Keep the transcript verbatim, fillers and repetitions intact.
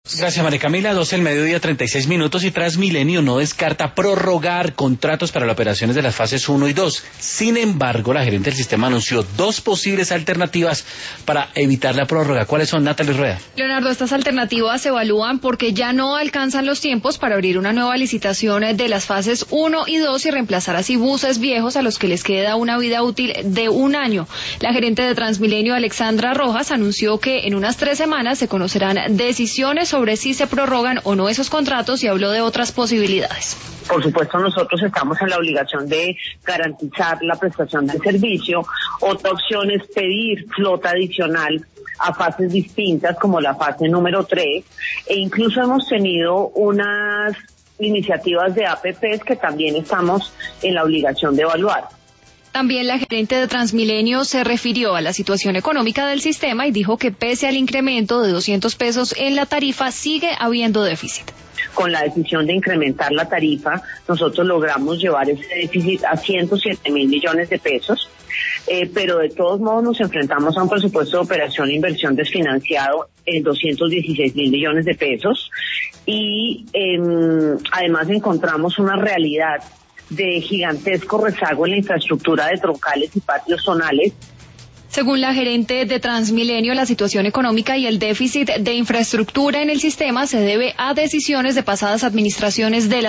Gracias, María Camila. doce del mediodía, treinta y seis minutos, y Transmilenio no descarta prorrogar contratos para las operaciones de las fases uno y dos. Sin embargo, la gerente del sistema anunció dos posibles alternativas para evitar la prórroga. ¿Cuáles son, Natalie Rueda? Leonardo, estas alternativas se evalúan porque ya no alcanzan los tiempos para abrir una nueva licitación de las fases uno y dos y reemplazar así buses viejos a los que les queda una vida útil de un año. La gerente de Transmilenio, Alexandra Rojas, anunció que en unas tres semanas se conocerán decisiones sobre si se prorrogan o no esos contratos y habló de otras posibilidades. Por supuesto, nosotros estamos en la obligación de garantizar la prestación del servicio. Otra opción es pedir flota adicional a fases distintas, como la fase número tres, e incluso hemos tenido unas iniciativas de A P Ps que también estamos en la obligación de evaluar. También la gerente de Transmilenio se refirió a la situación económica del sistema y dijo que pese al incremento de doscientos pesos en la tarifa, sigue habiendo déficit. Con la decisión de incrementar la tarifa, nosotros logramos llevar ese déficit a ciento siete mil millones de pesos, eh, pero de todos modos nos enfrentamos a un presupuesto de operación e inversión desfinanciado en doscientos dieciséis mil millones de pesos y eh, además encontramos una realidad de gigantesco rezago en la infraestructura de troncales y patios zonales. Según la gerente de Transmilenio, la situación económica y el déficit de infraestructura en el sistema se debe a decisiones de pasadas administraciones de la